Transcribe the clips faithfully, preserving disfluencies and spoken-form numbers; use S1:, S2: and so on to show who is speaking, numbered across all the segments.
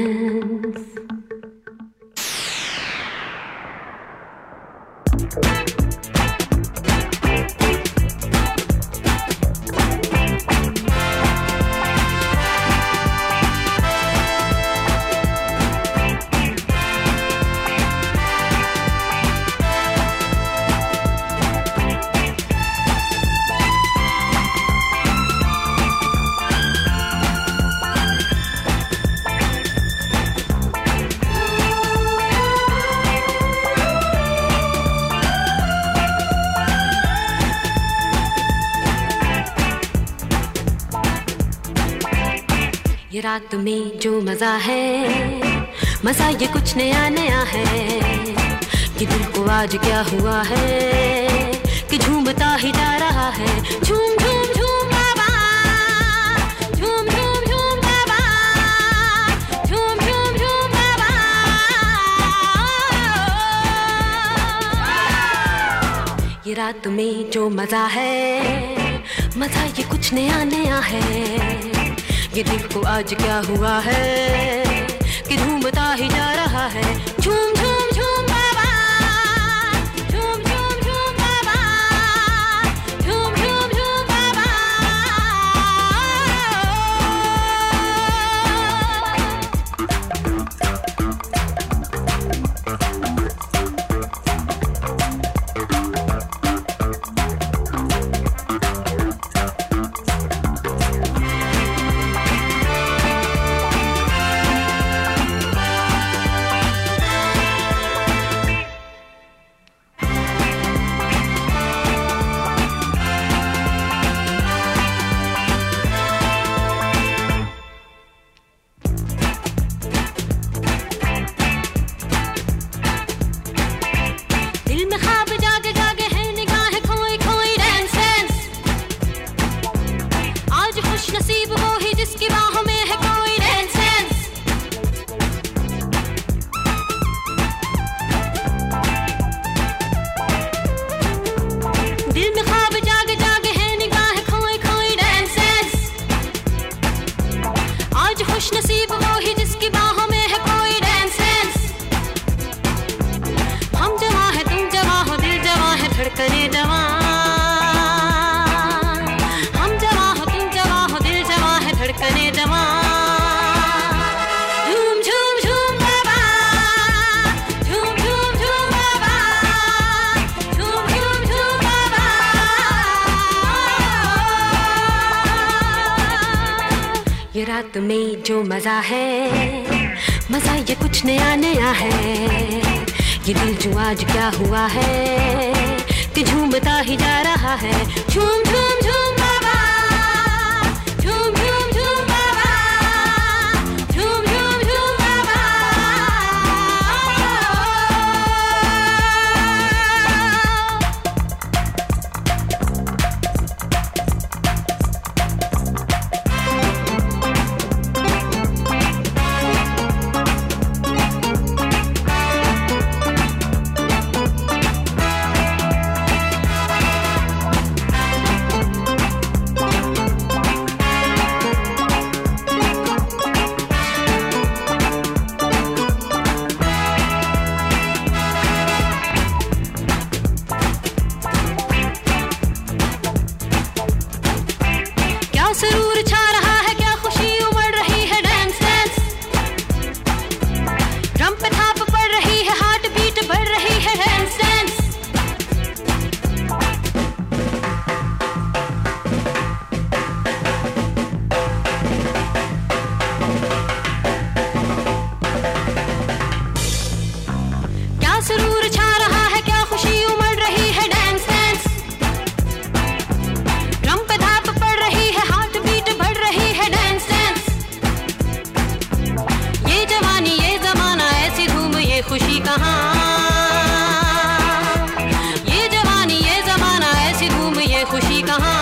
S1: dance. ये रात में जो मजा है, मजा ये कुछ नया नया है। कि दिल को आज क्या हुआ है कि झूमता ही जा रहा है। झूम झूम झूम बाबा, झूम झूम झूम बाबा, झूम झूम झूम बाबा। ये रात में जो मजा है, मजा ये कुछ नया नया है। ये दिल को आज क्या हुआ है कि झूमता ही जा रहा है। झूम झूम झूम बाबा, झूम झूम झूम बाबा, झूम झूम झूम बाबा। नसीब वो ही जिसकी बाहों में है कोई डांस। दिल में ख्वाब जाग जागे है निगाह खोई खोई डांस। आज खुश नसीब वो ही जिसकी बाहों में है कोई डांस। हम जवां है तुम जवां हो, दिल जवां है धड़कने जवां। धड़कने जवां। झूम झूम झूम बाबा, झूम झूम झूम बाबा, झूम झूम झूम बाबा। ये रात में जो मजा है, मजा ये कुछ नया नया है। ये दिल जो आज क्या हुआ है कि झूमता ही जा रहा है। झूम झूम झूम बाबा, झूम झूम झूम बाबा, झूम झूम झूम बाबा। सुरूर छा रहा है, क्या खुशी उमड़ रही है डांस डांस। ड्रम पे थाप पड़ रही है, हार्ट बीट बढ़ रही है डांस डांस। क्या सुरूर छा रहा है, क्या खुशी उमड़ रही है डांस डांस। ड्रम पे थाप पड़ रही है, बढ़ रही है डांस डांस। ये जवानी ये जमाना ऐसी धूम ये खुशी कहाँ। ये जवानी ये जमाना ऐसी धूम ये खुशी कहाँ।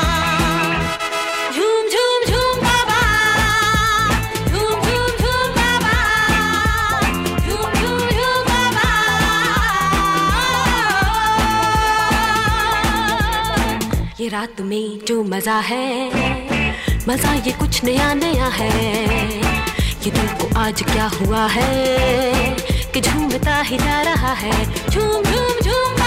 S1: झूम झूम झूम बाबा, झूम झूम झूम बाबा, झूम झूम झूम बाबा। ये रात में जो मजा है, मजा ये कुछ नया नया है। ये दिल को आज क्या हुआ है कि झूमता ही जा रहा है, झूम झूम झूम।